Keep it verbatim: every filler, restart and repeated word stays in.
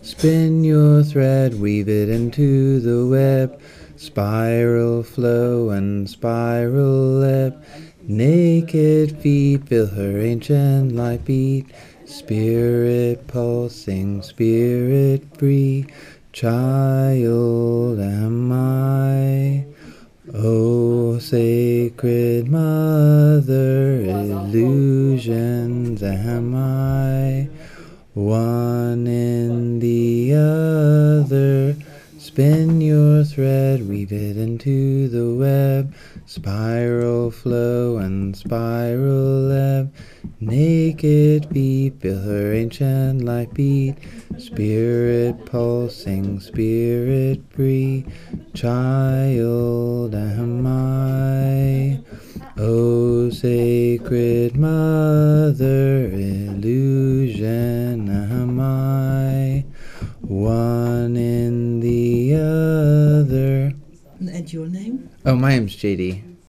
Spin your thread, weave it into the web. Spiral flow and spiral ebb. Naked feet fill her ancient life beat. Spirit pulsing, spirit free. Child am I. O sacred mother, illusions am I. One in the other. Spin your thread, weave it into the web. Spiral flow and spiral ebb. Naked feet fill her ancient life beat. Spirit pulsing, spirit free. Child am I. O sacred mother, illusion am I. One in the other. And your name? Oh, my name's J D.